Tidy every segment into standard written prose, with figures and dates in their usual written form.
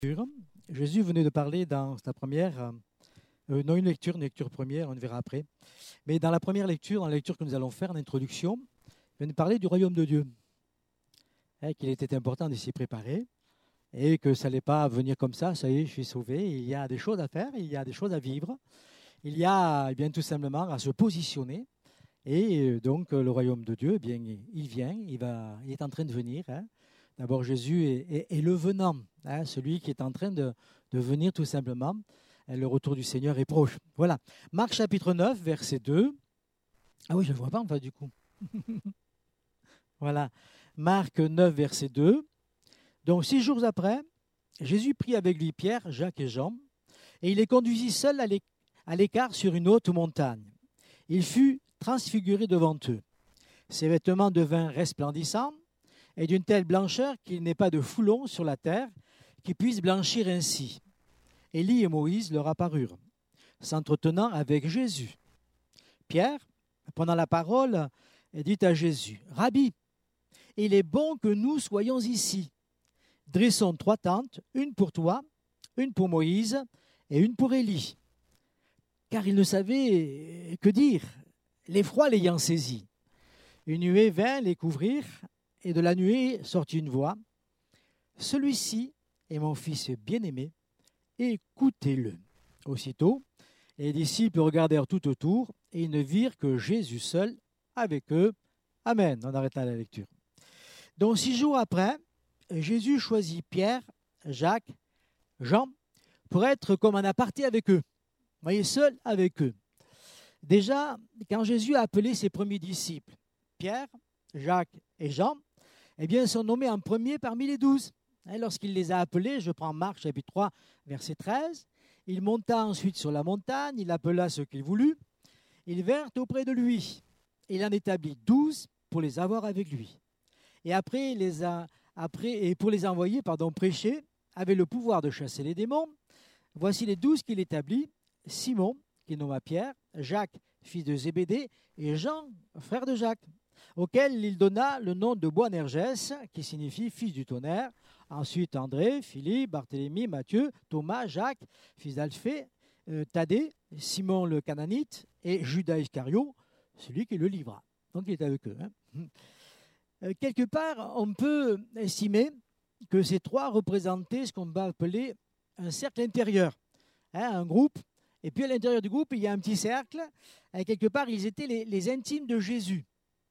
Jésus venait de parler dans sa première, non une lecture première, on le verra après, mais dans la première lecture, dans la lecture que nous allons faire, en introduction, il venait de parler du royaume de Dieu, qu'il était important de s'y préparer et que ça n'allait pas venir comme ça y est, je suis sauvé, il y a des choses à faire, il y a des choses à vivre, il y a bien tout simplement à se positionner. Et donc le royaume de Dieu, bien, il vient, il est en train de venir. D'abord, Jésus est le venant, celui qui est en train de venir tout simplement. Le retour du Seigneur est proche. Voilà. Marc chapitre 9, verset 2. Ah oui, je ne le vois pas en fait du coup. Voilà. Marc 9, verset 2. Donc 6 jours après, Jésus prit avec lui Pierre, Jacques et Jean, et il les conduisit seuls à l'écart sur une haute montagne. Il fut transfiguré devant eux. Ses vêtements devinrent resplendissants et d'une telle blancheur qu'il n'est pas de foulon sur la terre qui puisse blanchir ainsi. Élie et Moïse leur apparurent, s'entretenant avec Jésus. Pierre, prenant la parole, dit à Jésus, « Rabbi, il est bon que nous soyons ici. Dressons 3 tentes, une pour toi, une pour Moïse et une pour Élie. » Car il ne savait que dire, l'effroi l'ayant saisi. Une nuée vint les couvrir, et de la nuée sortit une voix. Celui-ci est mon fils bien-aimé, écoutez-le. Aussitôt, les disciples regardèrent tout autour, et ils ne virent que Jésus seul avec eux. Amen. On arrête là la lecture. Donc 6 jours après, Jésus choisit Pierre, Jacques, Jean, pour être comme un aparté avec eux. Vous voyez, seul avec eux. Déjà, quand Jésus a appelé ses premiers disciples, Pierre, Jacques et Jean, eh bien, ils sont nommés en premier parmi les 12. Lorsqu'il les a appelés, je prends Marc chapitre 3, verset 13, il monta ensuite sur la montagne, il appela ceux qu'il voulut, ils vinrent auprès de lui. Il en établit 12 pour les avoir avec lui. Et pour les envoyer, prêcher, avait le pouvoir de chasser les démons. Voici les 12 qu'il établit: Simon, qui nomma Pierre, Jacques, fils de Zébédée, et Jean, frère de Jacques, auquel il donna le nom de Boanerges, qui signifie fils du tonnerre. Ensuite André, Philippe, Barthélemy, Matthieu, Thomas, Jacques, fils d'Alphée, Thaddée, Simon le Cananite, et Judas Iscario, celui qui le livra. Donc il est avec eux. Quelque part, on peut estimer que ces 3 représentaient ce qu'on va appeler un cercle intérieur, un groupe. Et puis à l'intérieur du groupe, il y a un petit cercle. Et quelque part, ils étaient les intimes de Jésus.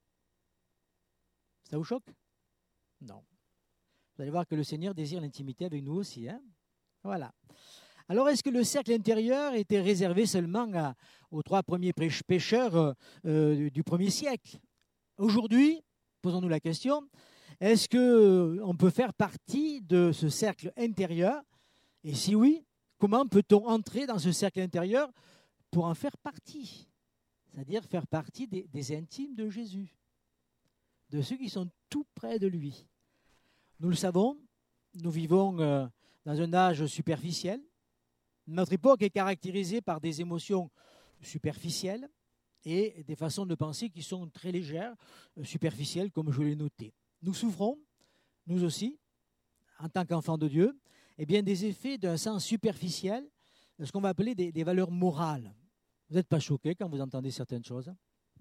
Ça vous choque? Non. Vous allez voir que le Seigneur désire l'intimité avec nous aussi. Voilà. Alors, est-ce que le cercle intérieur était réservé seulement aux 3 premiers pécheurs du 1er siècle? Aujourd'hui, posons-nous la question, est-ce qu'on peut faire partie de ce cercle intérieur? Et si oui, comment peut-on entrer dans ce cercle intérieur pour en faire partie? C'est-à-dire faire partie des intimes de Jésus, de ceux qui sont tout près de lui. Nous le savons, nous vivons dans un âge superficiel. Notre époque est caractérisée par des émotions superficielles et des façons de penser qui sont très légères, superficielles, comme je l'ai noté. Nous souffrons, nous aussi, en tant qu'enfants de Dieu, des effets d'un sens superficiel, de ce qu'on va appeler des valeurs morales. Vous n'êtes pas choqués quand vous entendez certaines choses?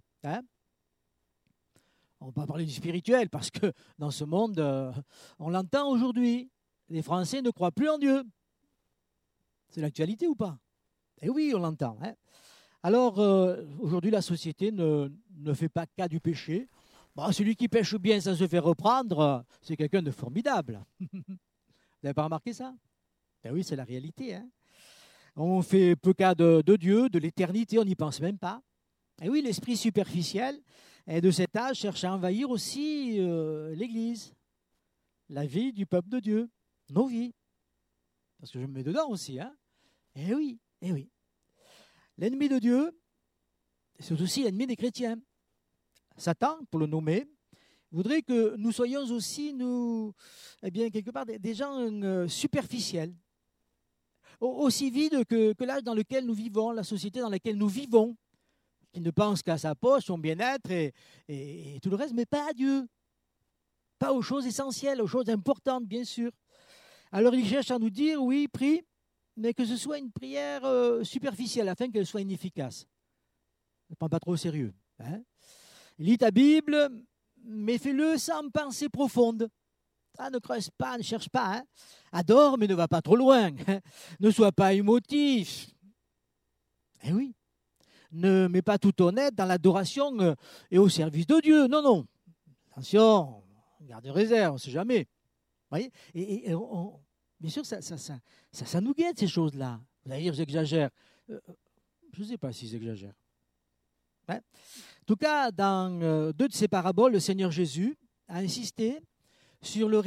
On ne va pas parler du spirituel, parce que dans ce monde, on l'entend aujourd'hui. Les Français ne croient plus en Dieu. C'est l'actualité ou pas? Eh oui, on l'entend. Alors, aujourd'hui, la société ne fait pas cas du péché. Celui qui pêche bien sans se faire reprendre, c'est quelqu'un de formidable. Vous n'avez pas remarqué ça? Ben oui, c'est la réalité. On fait peu cas de Dieu, de l'éternité, on n'y pense même pas. Et oui, l'esprit superficiel de cet âge cherche à envahir aussi l'Église, la vie du peuple de Dieu, nos vies. Parce que je me mets dedans aussi. Eh oui, eh oui. L'ennemi de Dieu, c'est aussi l'ennemi des chrétiens. Satan, pour le nommer, voudrait que nous soyons aussi, quelque part, des gens superficiels. Aussi vides que l'âge dans lequel nous vivons, la société dans laquelle nous vivons, qui ne pense qu'à sa poche, son bien-être et tout le reste, mais pas à Dieu. Pas aux choses essentielles, aux choses importantes, bien sûr. Alors il cherche à nous dire, oui, prie, mais que ce soit une prière superficielle afin qu'elle soit inefficace. Ne prends pas trop au sérieux. Hein. Lis ta Bible, mais fais-le sans pensée profonde. Ah, ne creuse pas, ne cherche pas. Hein. Adore, mais ne va pas trop loin. Hein. Ne sois pas émotif. Eh oui. Ne mets pas tout honnête dans l'adoration et au service de Dieu. Non, non. Attention, garde réserve, on ne sait jamais. Voyez bien sûr, ça nous guette, ces choses-là. Vous allez dire, j'exagère. Je ne sais pas si j'exagère. Hein? En tout cas, dans deux de ces paraboles, le Seigneur Jésus a insisté sur le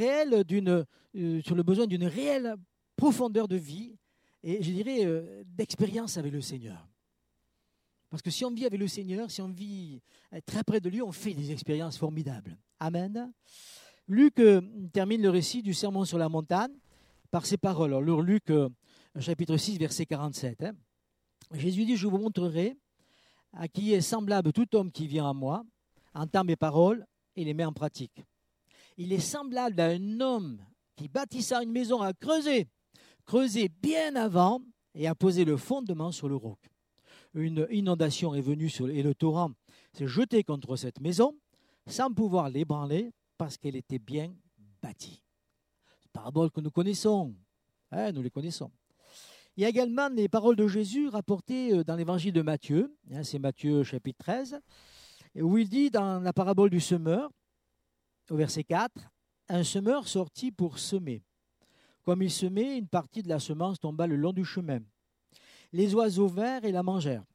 besoin d'une réelle profondeur de vie et, je dirais, d'expérience avec le Seigneur. Parce que si on vit avec le Seigneur, si on vit très près de lui, on fait des expériences formidables. Amen. Luc termine le récit du Sermon sur la montagne par ces paroles. Alors, Luc, chapitre 6, verset 47. Hein. Jésus dit, je vous montrerai à qui est semblable tout homme qui vient à moi, entend mes paroles et les met en pratique. Il est semblable à un homme qui bâtissa une maison à creuser bien avant et a posé le fondement sur le roc. Une inondation est venue et le torrent s'est jeté contre cette maison sans pouvoir l'ébranler parce qu'elle était bien bâtie. C'est une parabole que nous connaissons. Hein, nous les connaissons. Il y a également les paroles de Jésus rapportées dans l'évangile de Matthieu. Hein, c'est Matthieu chapitre 13, où il dit dans la parabole du semeur, au verset 4, « Un semeur sortit pour semer. Comme il semait, une partie de la semence tomba le long du chemin. Les oiseaux vinrent et la mangèrent.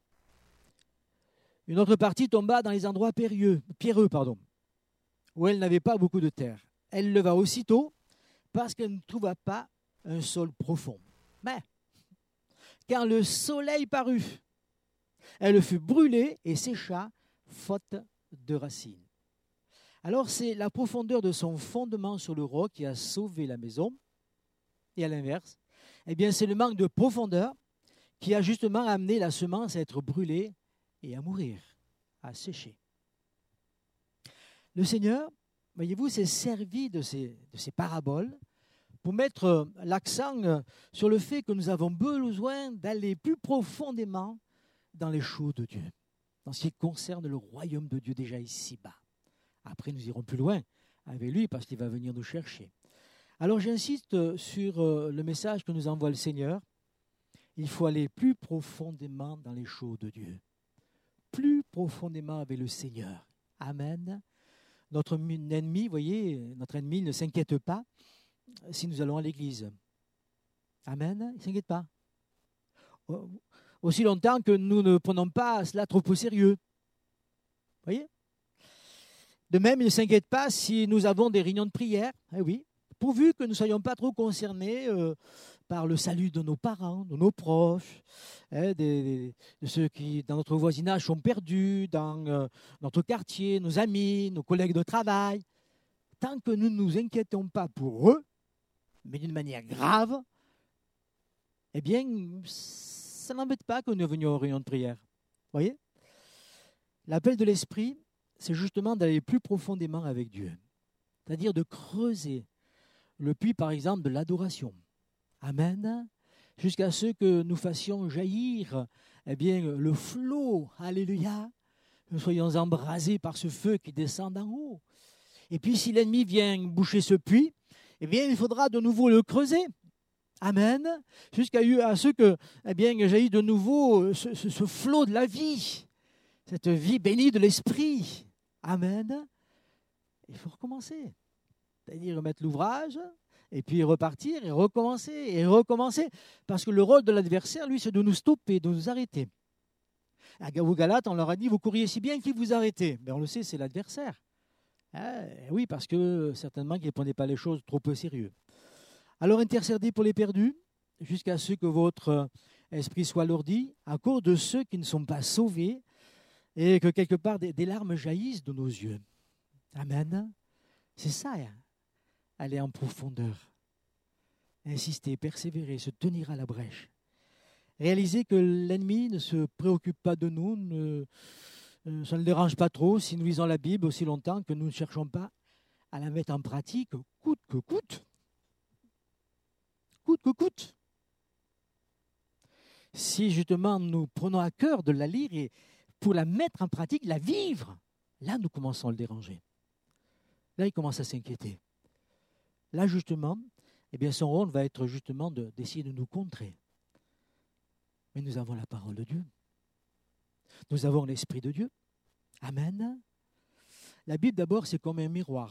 Une autre partie tomba dans les endroits pierreux, où elle n'avait pas beaucoup de terre. Elle leva aussitôt parce qu'elle ne trouva pas un sol profond. Mais quand le soleil parut, elle fut brûlée et sécha, faute de racines. Alors c'est la profondeur de son fondement sur le roc qui a sauvé la maison. Et à l'inverse, eh bien c'est le manque de profondeur qui a justement amené la semence à être brûlée et à mourir, à sécher. Le Seigneur, voyez-vous, s'est servi de ces paraboles pour mettre l'accent sur le fait que nous avons besoin d'aller plus profondément dans les choses de Dieu, dans ce qui concerne le royaume de Dieu déjà ici-bas. Après, nous irons plus loin avec lui parce qu'il va venir nous chercher. Alors, j'insiste sur le message que nous envoie le Seigneur. Il faut aller plus profondément dans les choses de Dieu, plus profondément avec le Seigneur. Amen. Notre ennemi, voyez, notre ennemi ne s'inquiète pas si nous allons à l'église. Amen. Il ne s'inquiète pas. Aussi longtemps que nous ne prenons pas cela trop au sérieux. Voyez. De même, il ne s'inquiète pas si nous avons des réunions de prière. Eh oui, pourvu que nous ne soyons pas trop concernés par le salut de nos parents, de nos proches, de ceux qui, dans notre voisinage, sont perdus, dans notre quartier, nos amis, nos collègues de travail. Tant que nous ne nous inquiétons pas pour eux, mais d'une manière grave, eh bien, ça n'embête pas que nous venions aux réunions de prière. Vous voyez ? L'appel de l'Esprit, c'est justement d'aller plus profondément avec Dieu. C'est-à-dire de creuser le puits, par exemple, de l'adoration. Amen. Jusqu'à ce que nous fassions jaillir le flot, alléluia, que nous soyons embrasés par ce feu qui descend d'en haut. Et puis, si l'ennemi vient boucher ce puits, eh bien, il faudra de nouveau le creuser. Amen. Jusqu'à ce que, jaillit de nouveau ce flot de la vie, cette vie bénie de l'Esprit. Amen. Il faut recommencer. C'est-à-dire remettre l'ouvrage, et puis repartir, et recommencer. Parce que le rôle de l'adversaire, lui, c'est de nous stopper, de nous arrêter. Aux Galates, on leur a dit, vous courriez si bien qu'il vous arrêtait. Mais on le sait, c'est l'adversaire. Oui, parce que certainement qu'il ne prenait pas les choses trop au sérieux. Alors intercédez pour les perdus, jusqu'à ce que votre esprit soit lourdi, à cause de ceux qui ne sont pas sauvés, et que quelque part des larmes jaillissent de nos yeux. Amen. C'est ça, hein. Aller en profondeur. Insister, persévérer, se tenir à la brèche. Réaliser que l'ennemi ne se préoccupe pas de nous, ça ne le dérange pas trop si nous lisons la Bible aussi longtemps que nous ne cherchons pas à la mettre en pratique, coûte que coûte. coûte que coûte. Si justement nous prenons à cœur de la lire et pour la mettre en pratique, la vivre, là nous commençons à le déranger. Là il commence à s'inquiéter. Là justement, eh bien, son rôle va être justement d'essayer de nous contrer. Mais nous avons la parole de Dieu. Nous avons l'Esprit de Dieu. Amen. La Bible d'abord c'est comme un miroir.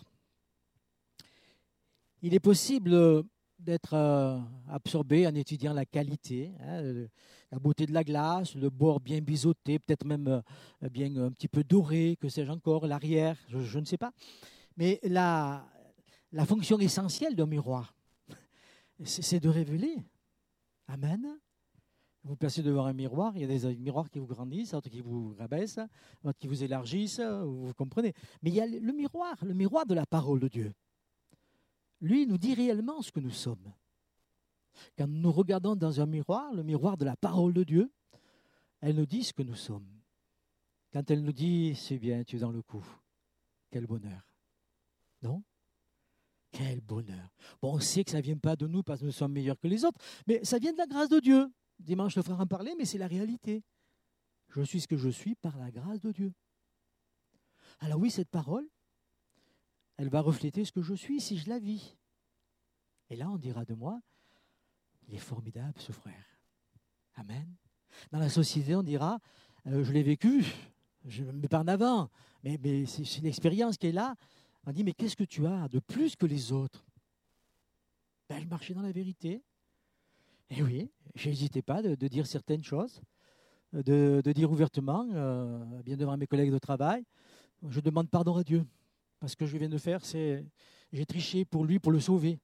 Il est possible d'être absorbé en étudiant la qualité, la beauté de la glace, le bord bien biseauté, peut-être même bien un petit peu doré, que sais-je encore, l'arrière, je ne sais pas. Mais la fonction essentielle d'un miroir, c'est de révéler. Amen. Vous placez devant un miroir, il y a des miroirs qui vous grandissent, d'autres qui vous rabaissent, d'autres qui vous élargissent, vous comprenez. Mais il y a le miroir de la parole de Dieu. Lui nous dit réellement ce que nous sommes. Quand nous regardons dans un miroir, le miroir de la parole de Dieu, elle nous dit ce que nous sommes. Quand elle nous dit, c'est bien, tu es dans le coup, quel bonheur. Non ? Quel bonheur. Bon, on sait que ça ne vient pas de nous parce que nous sommes meilleurs que les autres, mais ça vient de la grâce de Dieu. Dimanche, le frère en parlait, mais c'est la réalité. Je suis ce que je suis par la grâce de Dieu. Alors oui, cette parole, elle va refléter ce que je suis si je la vis. Et là, on dira de moi, il est formidable ce frère. Amen. Dans la société, on dira, je l'ai vécu, je ne me mets pas en avant, mais c'est une expérience qui est là. On dit, mais qu'est-ce que tu as de plus que les autres ? Ben, je marchais dans la vérité. Et oui, je n'hésitais pas de dire certaines choses, de dire ouvertement, bien devant mes collègues de travail, je demande pardon à Dieu. Parce que je viens de faire, j'ai triché pour lui, pour le sauver.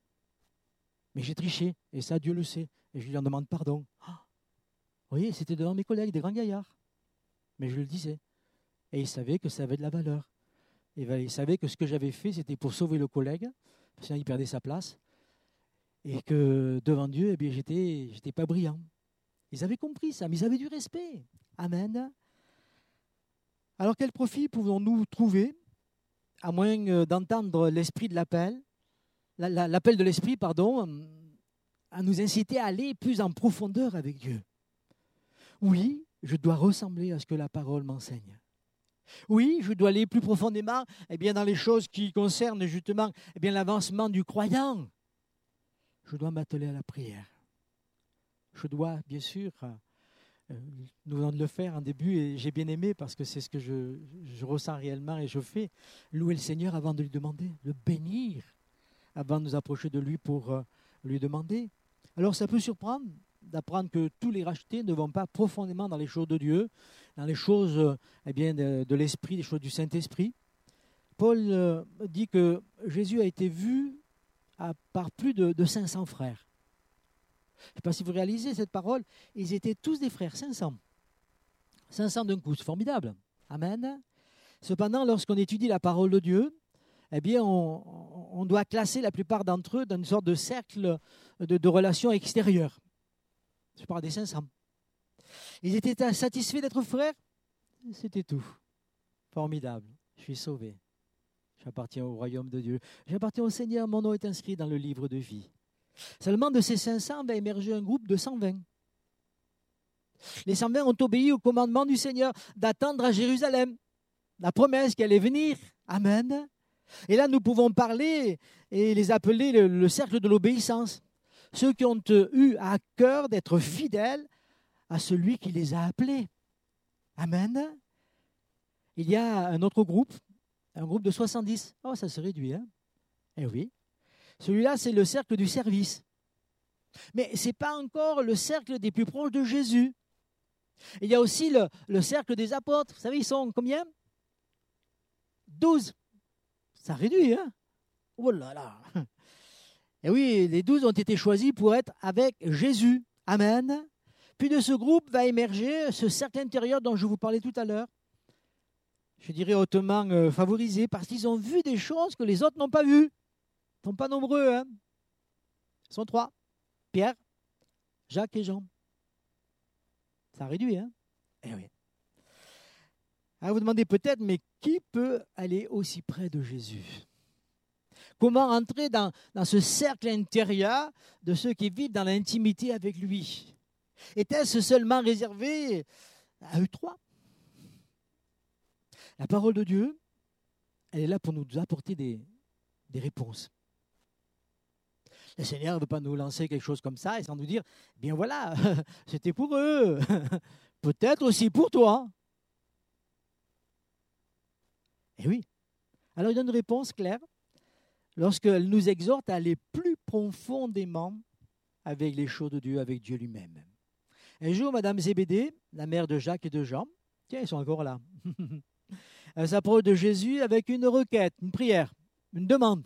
Mais j'ai triché, et ça, Dieu le sait. Et je lui en demande pardon. Oui, c'était devant mes collègues, des grands gaillards. Mais je le disais. Et il savait que ça avait de la valeur. Et il savait que ce que j'avais fait, c'était pour sauver le collègue, parce qu'il perdait sa place. Et que devant Dieu, eh bien, j'étais pas brillant. Ils avaient compris ça, mais ils avaient du respect. Amen. Alors, quel profit pouvons-nous trouver, à moins d'entendre l'esprit de l'appel, l'appel de l'esprit, pardon, à nous inciter à aller plus en profondeur avec Dieu. Oui, je dois ressembler à ce que la parole m'enseigne. Oui, je dois aller plus profondément dans les choses qui concernent justement l'avancement du croyant. Je dois m'atteler à la prière. Je dois, bien sûr, nous venons de le faire en début et j'ai bien aimé parce que c'est ce que je ressens réellement et je fais. Louer le Seigneur avant de lui demander, le bénir avant de nous approcher de lui pour lui demander. Alors ça peut surprendre d'apprendre que tous les rachetés ne vont pas profondément dans les choses de Dieu, dans les choses de l'Esprit, les choses du Saint-Esprit. Paul dit que Jésus a été vu par plus de 500 frères. Je ne sais pas si vous réalisez cette parole, ils étaient tous des frères, 500. 500 d'un coup, c'est formidable. Amen. Cependant, lorsqu'on étudie la parole de Dieu, on doit classer la plupart d'entre eux dans une sorte de cercle de relations extérieures. Je parle des 500. Ils étaient satisfaits d'être frères, c'était tout. Formidable, je suis sauvé. J'appartiens au royaume de Dieu. J'appartiens au Seigneur, mon nom est inscrit dans le livre de vie. Seulement de ces 500 va émerger un groupe de 120. Les 120 ont obéi au commandement du Seigneur d'attendre à Jérusalem la promesse qui allait venir. Amen. Et là, nous pouvons parler et les appeler le cercle de l'obéissance. Ceux qui ont eu à cœur d'être fidèles à celui qui les a appelés. Amen. Il y a un autre groupe, un groupe de 70. Oh, ça se réduit, hein? Eh oui. Celui-là, c'est le cercle du service. Mais ce n'est pas encore le cercle des plus proches de Jésus. Il y a aussi le cercle des apôtres. Vous savez, ils sont combien? 12. Ça réduit, hein? Oh là là! Et oui, les 12 ont été choisis pour être avec Jésus. Amen. Puis de ce groupe va émerger ce cercle intérieur dont je vous parlais tout à l'heure. Je dirais hautement favorisé parce qu'ils ont vu des choses que les autres n'ont pas vues. Ils ne sont pas nombreux, hein? Ils sont 3. Pierre, Jacques et Jean. Ça réduit, hein? Eh oui. Alors vous demandez peut-être, mais qui peut aller aussi près de Jésus? Comment entrer dans ce cercle intérieur de ceux qui vivent dans l'intimité avec lui? Était-ce seulement réservé à eux trois? La parole de Dieu, elle est là pour nous apporter des réponses. Le Seigneur ne veut pas nous lancer quelque chose comme ça et sans nous dire, bien voilà, c'était pour eux, peut-être aussi pour toi. Et oui. Alors il donne une réponse claire lorsqu'elle nous exhorte à aller plus profondément avec les choses de Dieu, avec Dieu lui-même. Un jour, Madame Zébédée, la mère de Jacques et de Jean, tiens, ils sont encore là, elle s'approche de Jésus avec une requête, une prière, une demande.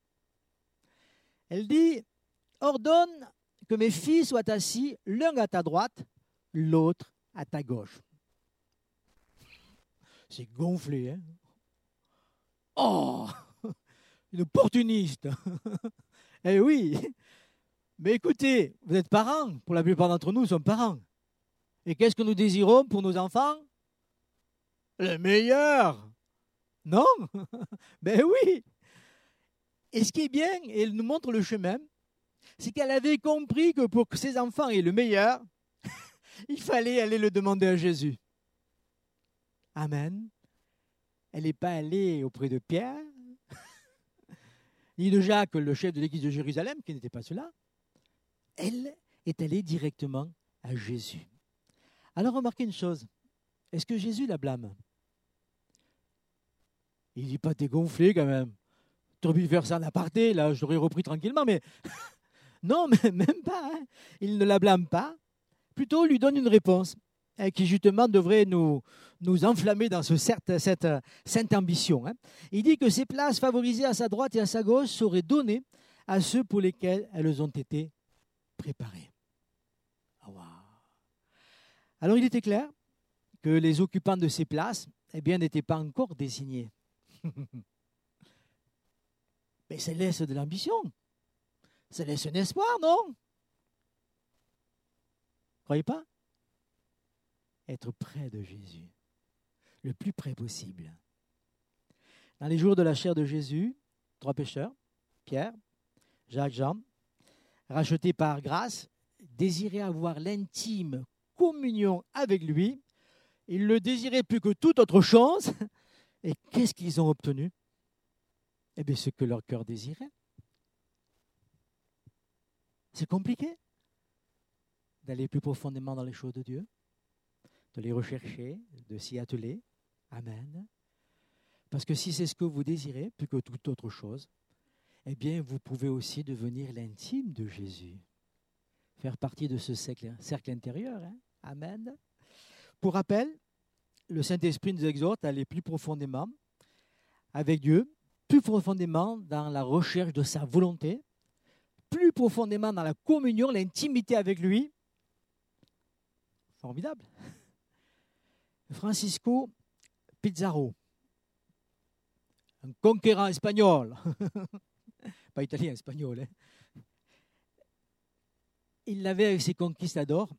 Elle dit, ordonne que mes filles soient assis l'un à ta droite, l'autre à ta gauche. C'est gonflé, hein? Oh, une opportuniste. Eh oui, mais écoutez, vous êtes parents, pour la plupart d'entre nous, nous sommes parents. Et qu'est-ce que nous désirons pour nos enfants? Le meilleur. Non? Ben oui. Et ce qui est bien, et elle nous montre le chemin, c'est qu'elle avait compris que pour que ses enfants aient le meilleur, il fallait aller le demander à Jésus. Amen. Elle n'est pas allée auprès de Pierre, ni de Jacques, le chef de l'église de Jérusalem, qui n'était pas cela. Elle est allée directement à Jésus. Alors remarquez une chose, est-ce que Jésus la blâme? Il ne dit pas, t'es gonflé quand même. Tu aurais pu faire ça en aparté, là, je l'aurais repris tranquillement, mais non, mais même pas. Hein. Il ne la blâme pas, plutôt lui donne une réponse qui justement devrait nous enflammer dans cette sainte ambition. Hein. Il dit que ces places favorisées à sa droite et à sa gauche seraient données à ceux pour lesquels elles ont été préparées. Oh, wow. Alors il était clair que les occupants de ces places n'étaient pas encore désignés. Mais ça laisse de l'ambition. Ça laisse un espoir, non? Croyez pas? Être près de Jésus, le plus près possible. Dans les jours de la chair de Jésus, 3 pécheurs, Pierre, Jacques, Jean, rachetés par grâce, désiraient avoir l'intime communion avec lui. Ils le désiraient plus que toute autre chose. Et qu'est-ce qu'ils ont obtenu? Eh bien, ce que leur cœur désirait. C'est compliqué d'aller plus profondément dans les choses de Dieu, de les rechercher, de s'y atteler. Amen. Parce que si c'est ce que vous désirez, plus que toute autre chose, eh bien, vous pouvez aussi devenir l'intime de Jésus. Faire partie de ce cercle intérieur. Hein? Amen. Pour rappel, le Saint-Esprit nous exhorte à aller plus profondément avec Dieu, plus profondément dans la recherche de sa volonté, plus profondément dans la communion, l'intimité avec lui. Formidable. Francisco Pizarro, un conquérant espagnol, pas italien, espagnol. Hein. Il avait, avec ses conquistadors,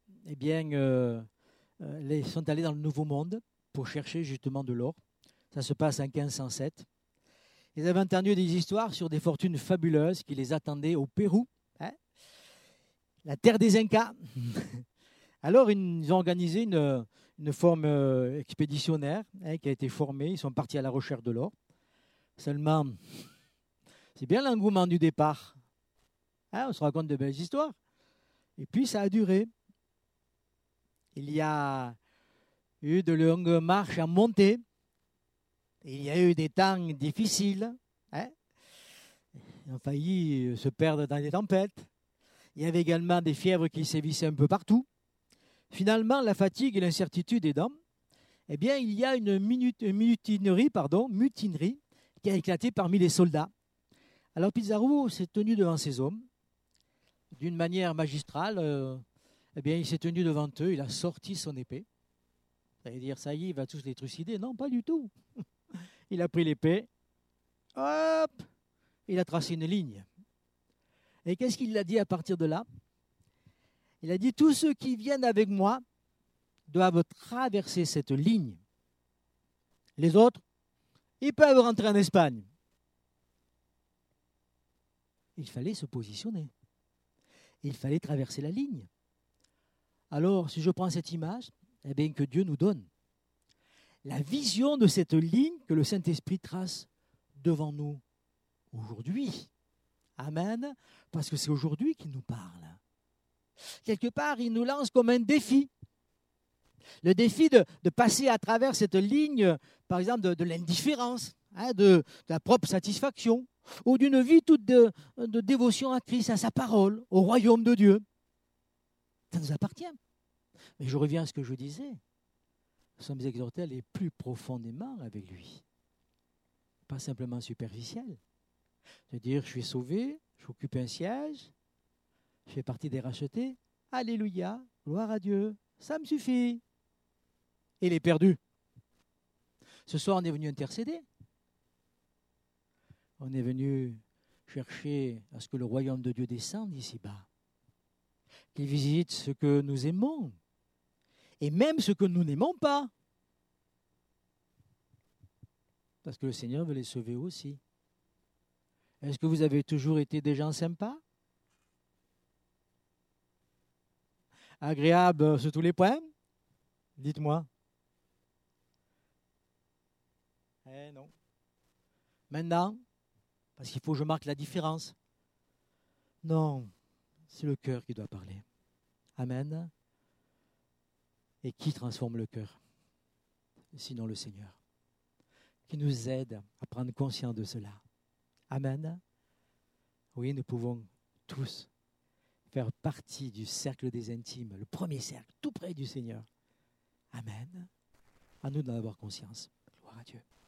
ils sont allés dans le Nouveau Monde pour chercher justement de l'or. Ça se passe en 1507. Ils avaient entendu des histoires sur des fortunes fabuleuses qui les attendaient au Pérou, hein, la terre des Incas. Alors, ils ont organisé une forme expéditionnaire qui a été formée. Ils sont partis à la recherche de l'or. Seulement, c'est bien l'engouement du départ. Hein, on se raconte de belles histoires. Et puis, ça a duré. Il y a eu de longues marches à monter. Il y a eu des temps difficiles. Hein. Ils ont failli se perdre dans des tempêtes. Il y avait également des fièvres qui sévissaient un peu partout. Finalement, la fatigue et l'incertitude aidant, eh bien, il y a une mutinerie qui a éclaté parmi les soldats. Alors Pizarro s'est tenu devant ces hommes d'une manière magistrale. Il s'est tenu devant eux, il a sorti son épée. Ça veut dire, ça y est, il va tous les trucider. Non, pas du tout. Il a pris l'épée, hop, il a tracé une ligne. Et qu'est-ce qu'il a dit à partir de là? Il a dit, tous ceux qui viennent avec moi doivent traverser cette ligne. Les autres, ils peuvent rentrer en Espagne. il fallait se positionner. Il fallait traverser la ligne. Alors, si je prends cette image, eh bien, que Dieu nous donne la vision de cette ligne que le Saint-Esprit trace devant nous aujourd'hui. Amen. Parce que c'est aujourd'hui qu'il nous parle. Quelque part, il nous lance comme un défi. Le défi de passer à travers cette ligne, par exemple, de l'indifférence, de la propre satisfaction, ou d'une vie toute de dévotion à Christ, à sa parole, au royaume de Dieu. Ça nous appartient. Mais je reviens à ce que je disais. Nous sommes exhortés à aller plus profondément avec lui. Pas simplement superficiel. De dire, je suis sauvé, j'occupe un siège, je fais partie des rachetés. Alléluia, gloire à Dieu, ça me suffit. Et il est perdu. Ce soir, on est venu intercéder. On est venu chercher à ce que le royaume de Dieu descende ici-bas. Qu'il visite ce que nous aimons. Et même ce que nous n'aimons pas. Parce que le Seigneur veut les sauver aussi. Est-ce que vous avez toujours été des gens sympas? Agréables sur tous les points? Dites-moi. Non. Maintenant, parce qu'il faut que je marque la différence. Non, c'est le cœur qui doit parler. Amen. Et qui transforme le cœur? Sinon le Seigneur. Qui nous aide à prendre conscience de cela. Amen. Oui, nous pouvons tous faire partie du cercle des intimes, le premier cercle, tout près du Seigneur. Amen. À nous d'en avoir conscience. Gloire à Dieu.